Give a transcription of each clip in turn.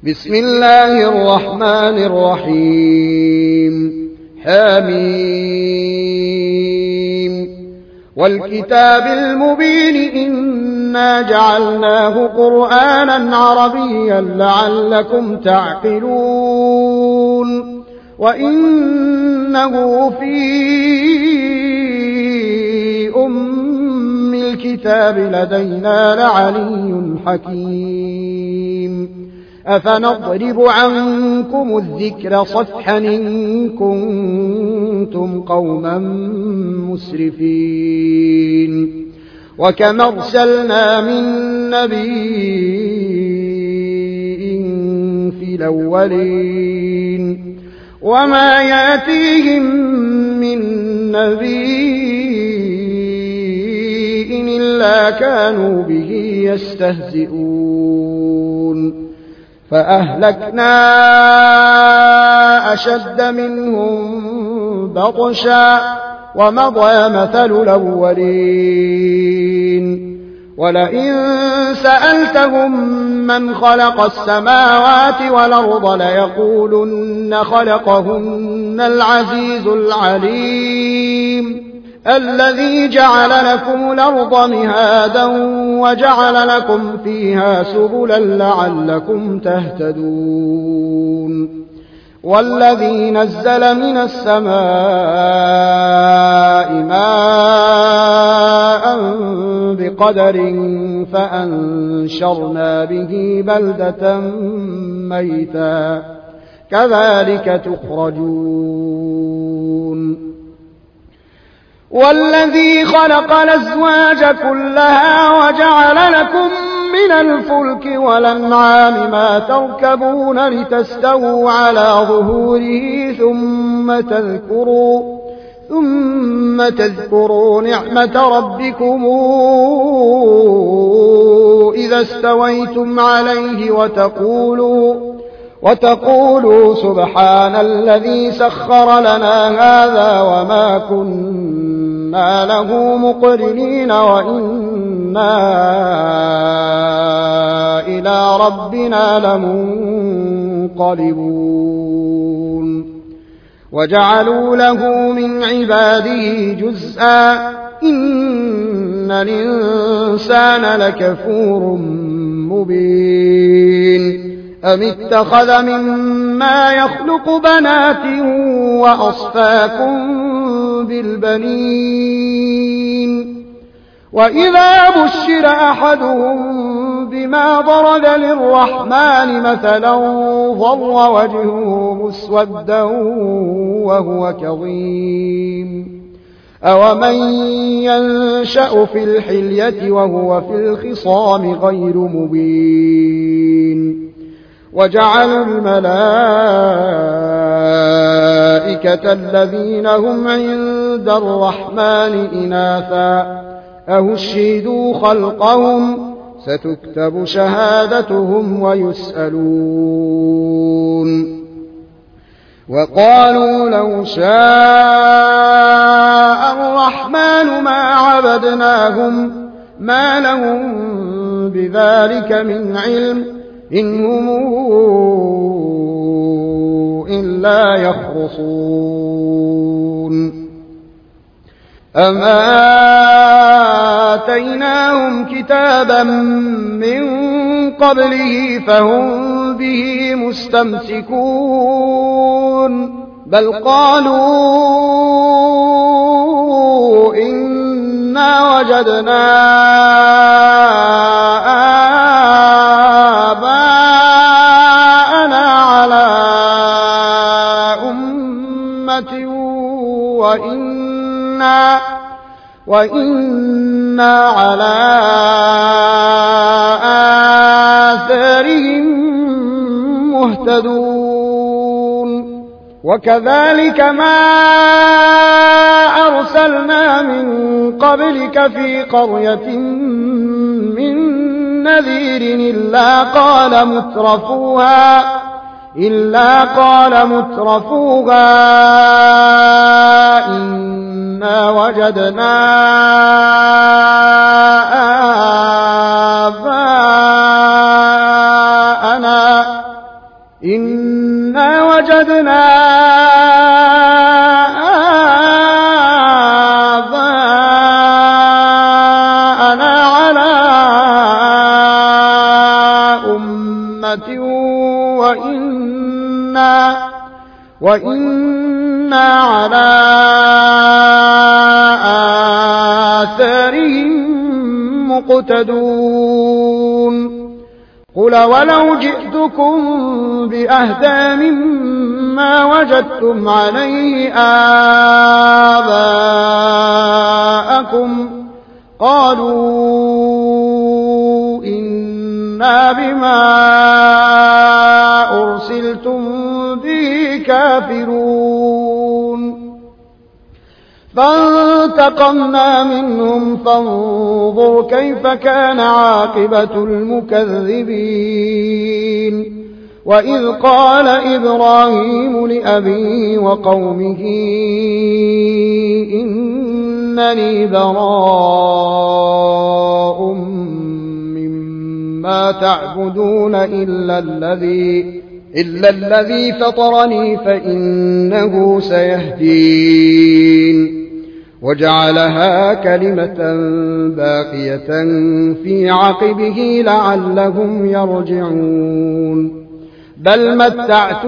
بسم الله الرحمن الرحيم حميم والكتاب المبين إنا جعلناه قرآنا عربيا لعلكم تعقلون وإنه في أم الكتاب لدينا لعلي حكيم أفنضرب عنكم الذكر صفحا إن كنتم قوما مسرفين وكم أرسلنا من نبي في الأولين وما يأتيهم من نبي إلا كانوا به يستهزئون فأهلكنا أشد منهم بطشا ومضى مثل الأولين ولئن سألتهم من خلق السماوات والأرض ليقولن خلقهن العزيز العليم الذي جعل لكم الأرض مهادا وجعل لكم فيها سبلا لعلكم تهتدون والذي نزل من السماء ماء بقدر فأنشرنا به بلدة ميتا كذلك تخرجون والذي خلق الأزواج كلها وجعل لكم من الفلك والأنعام ما تركبون لتستووا على ظهوره ثم تذكروا نعمة ربكم إذا استويتم عليه وتقولوا سبحان الذي سخر لنا هذا وما كنا له مقرنين وإنا إلى ربنا لمنقلبون وجعلوا له من عباده جزءا إن الإنسان لكفور مبين أم اتخذ مما يخلق بنات وأصفاكم بالبنين وإذا بشر أحدهم بما ضرب للرحمن مثلا ظل وجهه مسودا وهو كظيم أومن ينشأ في الحلية وهو في الخصام غير مبين وجعلوا الملائكة الذين هم عند الرحمن إناثا أشهدوا خلقهم ستكتب شهادتهم ويسألون وقالوا لو شاء الرحمن ما عبدناهم ما لهم بذلك من علم إن هم إلا يخرصون أما آتيناهم كتابا من قبله فهم به مستمسكون بل قالوا إنا وجدنا آباءنا على أمة وإنا على آثارهم مهتدون وكذلك ما أرسلنا من قبلك في قرية من نذير إلا قال مترفوها إنا وجدنا إنا وجدنا آباءنا على أمة وإنا على آثارهم مقتدون قل ولو جئتكم بأهدى مما وجدتم عليه آباءكم قالوا إنا بما أرسلتم به كافرون فانتقمنا منهم فانظر كيف كان عاقبة المكذبين وإذ قال إبراهيم لأبيه وقومه إنني براء مما تعبدون إلا الذي فطرني فإنه سيهدين وجعلها كلمة باقية في عقبه لعلهم يرجعون بل متعت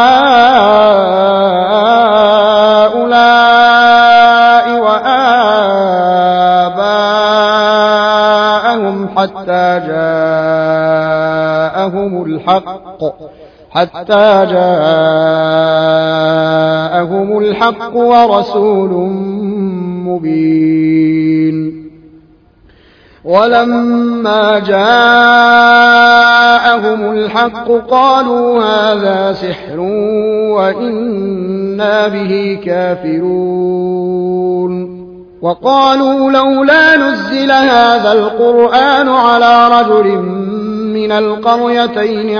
هؤلاء وآباءهم حتى جاءهم الحق ورسول مبين ولما جاءهم الحق قالوا هذا سحر وإنا به كافرون وقالوا لولا نزل هذا القرآن على رجل من القريتين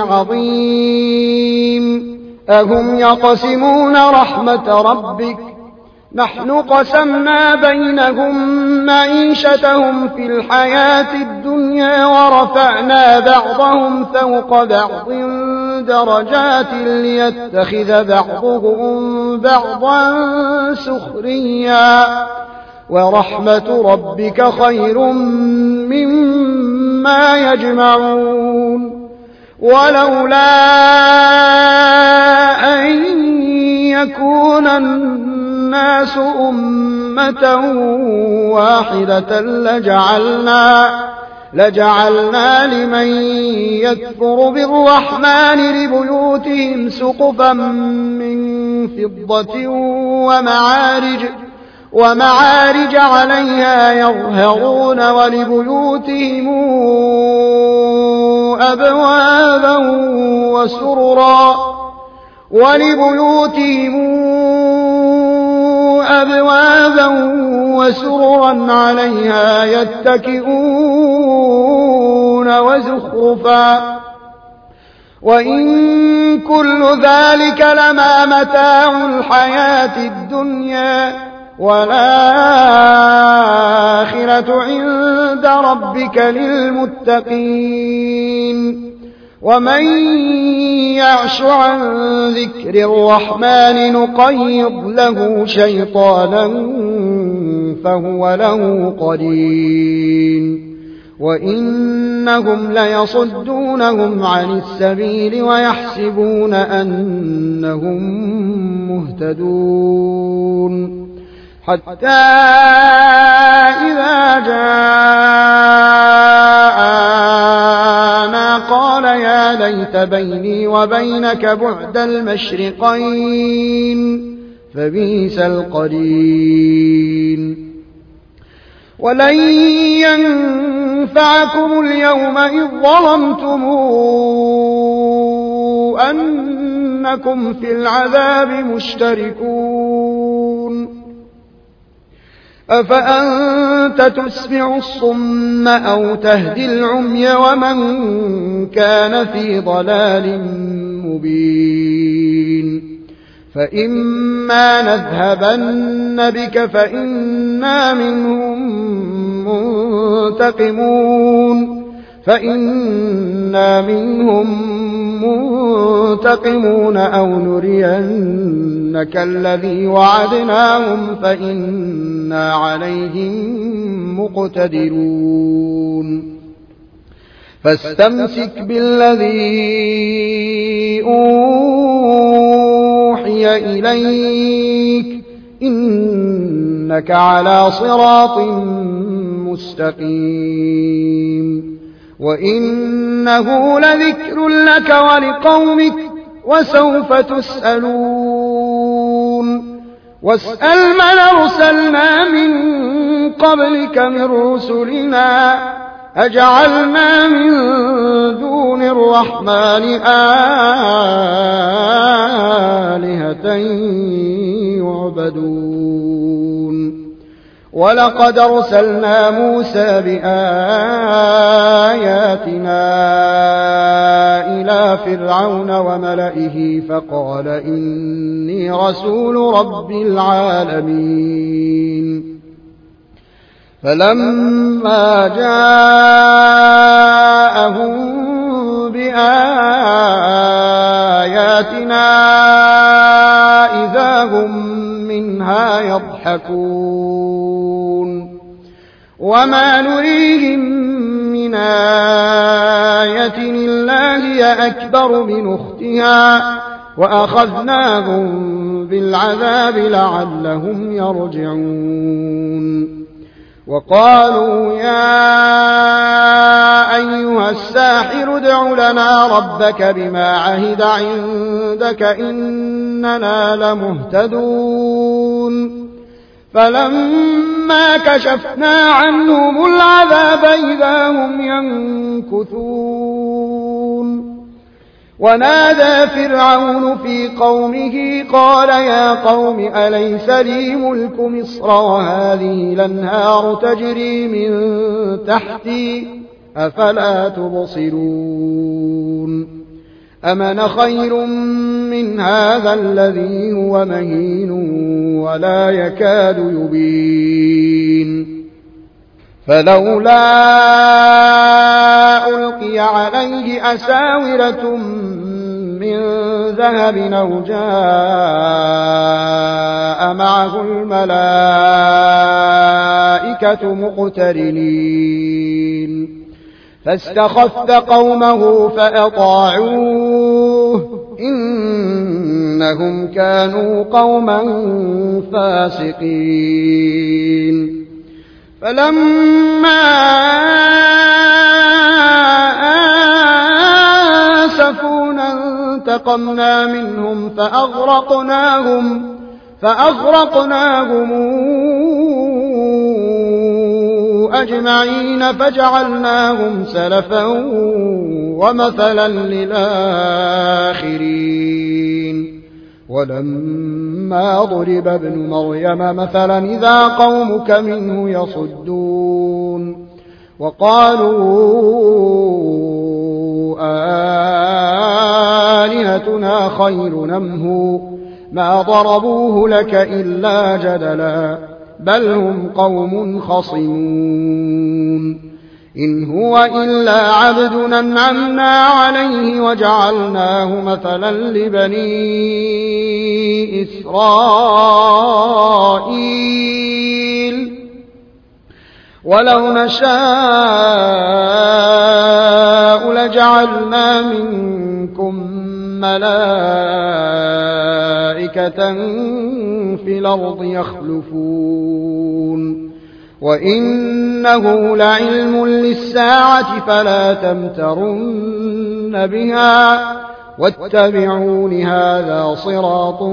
عظيم أهم يقسمون رحمة ربك نحن قسمنا بينهم معيشتهم في الحياة الدنيا ورفعنا بعضهم فوق بعض درجات ليتخذ بعضهم بعضا سخريا ورحمة ربك خير مما يجمعون ولولا أن يكون الناس أمة واحدة لجعلنا لمن يكفر بالرحمن لبيوتهم سقفا من فضة ومعارج عليها يظهرون ولبيوتهم أبوابا وسررا عليها يتكئون وزخرفا وإن كل ذلك لما متاع الحياة الدنيا والآخرة عند ربك للمتقين ومن يعش عن ذكر الرحمن نقيض له شيطانا فهو له قرين وإنهم ليصدونهم عن السبيل ويحسبون أنهم مهتدون حتى إذا جاءنا قال يا ليت بيني وبينك بعد المشرقين فبئس القرين ولن ينفعكم اليوم إذ ظلمتم أنكم في العذاب مشتركون أفأنت تسمع الصم أو تهدي العمي ومن كان في ضلال مبين فإما نذهبن بك فإنا منهم ينتقمون أو نرينك الذي وعدناهم فإنا عليهم مقتدرون فاستمسك بالذي أوحي إليك إنك على صراط مستقيم وإنه لذكر لك ولقومك وسوف تسألون واسأل من أرسلنا من قبلك من رسلنا أجعلنا من دون الرحمن آلهة يعبدون ولقد أرسلنا موسى بآياتنا إلى فرعون وملئه فقال إني رسول رب العالمين فلما جاءهم بآياتنا إذا هم منها يضحكون وما نريهم من آية إلا هي أكبر من أختها وأخذناهم بالعذاب لعلهم يرجعون وقالوا يا أيها الساحر ادع لنا ربك بما عهد عندك إننا لمهتدون فلما كشفنا عنهم العذاب إذا هم ينكثون ونادى فرعون في قومه قال يا قوم أليس لي ملك مصر وهذه الأنهار تجري من تحتي أفلا تبصرون أمن خير من هذا الذي هو مهين ولا يكاد يبين فلولا ألقي عليه أساورة من ذهب أو جاء معه الملائكة مقترنين فاستخف قومه فأطاعوه إنهم كانوا قوما فاسقين فلما آسفونا انتقمنا منهم فأغرقناهم أجمعين فجعلناهم سلفا ومثلا للآخرين ولما ضرب ابن مريم مثلا إذا قومك منه يصدون وقالوا آلهتنا خير نمه ما ضربوه لك إلا جدلا بل هم قوم خصمون إن هو إلا عبد أنعمنا عليه وجعلناه مثلا لبني إسرائيل ولو نشاء لجعلنا منكم ملائكة في الأرض يخلفون وإنه لعلم للساعة فلا تمترن بها واتبعون هذا صراط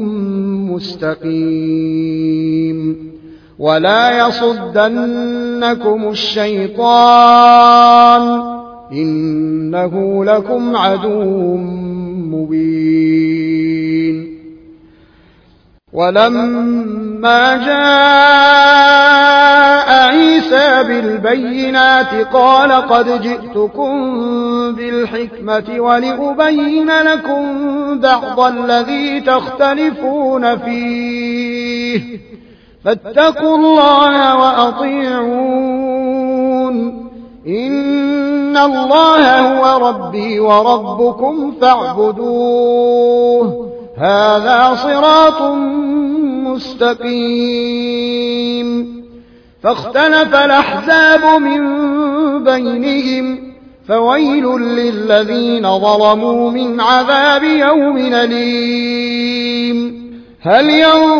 مستقيم ولا يصدنكم الشيطان إنه لكم عدو مبين ولما جاء عيسى بالبينات قال قد جئتكم بالحكمة ولأبين لكم بعض الذي تختلفون فيه فاتقوا الله وأطيعون إن إن الله هو ربي وربكم فاعبدوه هذا صراط مستقيم فاختلف الأحزاب من بينهم فويل للذين ظلموا من عذاب يوم أليم هل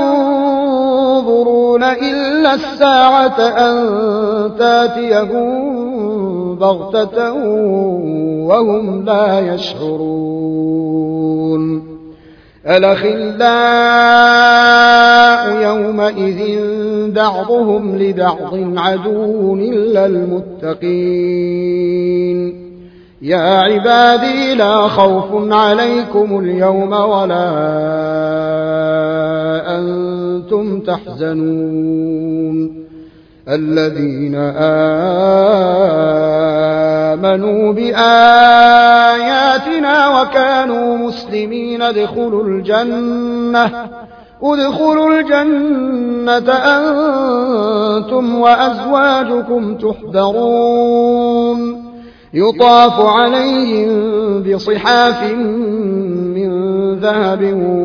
ينظرون إلا الساعة أن تاتيهم بغتة وهم لا يشعرون الأخلاء يومئذ بعضهم لبعض عدو إلا المتقين يا عبادي لا خوف عليكم اليوم ولا أنتم تحزنون الذين آمنوا بآياتنا وكانوا مسلمين ادخلوا الجنة أنتم وأزواجكم تحبرون يطاف عليهم بصحاف من ذهب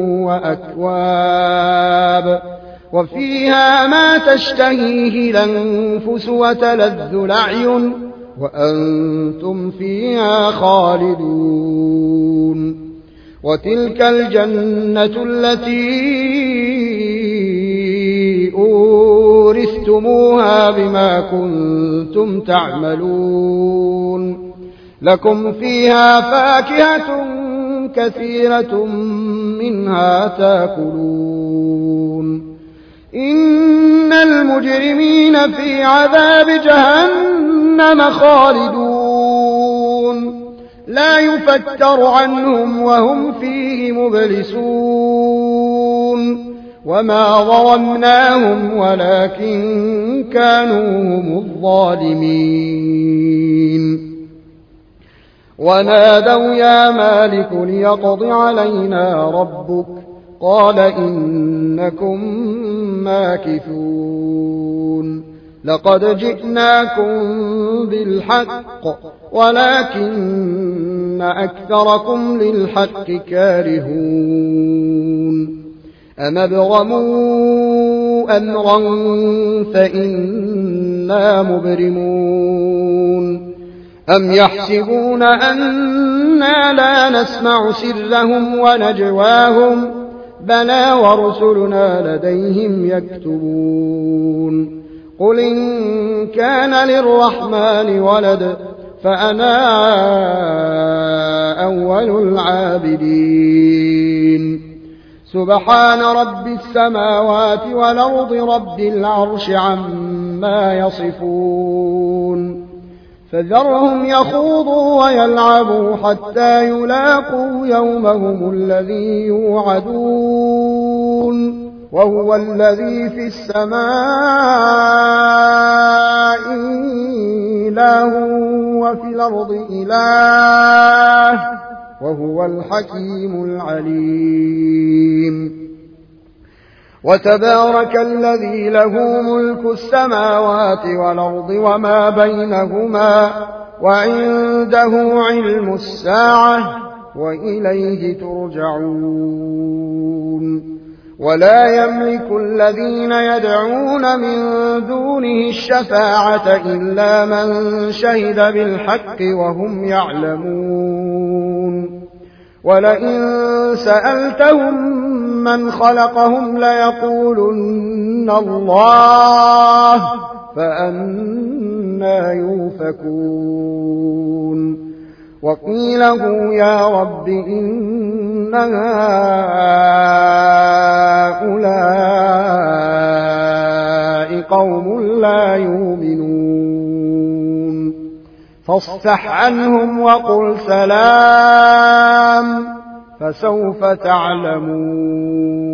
وأكواب وفيها ما تشتهيه الأنفس وتلذ الأعين وأنتم فيها خالدون وتلك الجنة التي أورثتموها بما كنتم تعملون لكم فيها فاكهة كثيرة منها تاكلون إن المجرمين في عذاب جهنم خالدون لا يفتر عنهم وهم فيه مبلسون وما ظلمناهم ولكن كانوا هم الظالمين ونادوا يا مالك ليقض علينا ربك قال إنكم ماكثون لقد جئناكم بالحق ولكن أكثركم للحق كارهون أم ابرموا أمرا فإنا مبرمون أم يحسبون أنا لا نسمع سرهم ونجواهم بلى ورسلنا لديهم يكتبون قل إن كان للرحمن ولد فأنا أول العابدين سبحان رب السماوات والأرض رب العرش عما يصفون فذرهم يخوضوا ويلعبوا حتى يلاقوا يومهم الذي يوعدون وهو الذي في السماء إله وفي الأرض إله وهو الحكيم العليم وتبارك الذي له ملك السماوات والأرض وما بينهما وعنده علم الساعة وإليه ترجعون ولا يملك الذين يدعون من دونه الشفاعة إلا من شهد بالحق وهم يعلمون ولئن سألتهم من خلقهم ليقولن الله فأنى يؤفكون وقيله يا رب إن هؤلاء قوم لا يؤمنون فاصفح عنهم وقل سلام فسوف تعلمون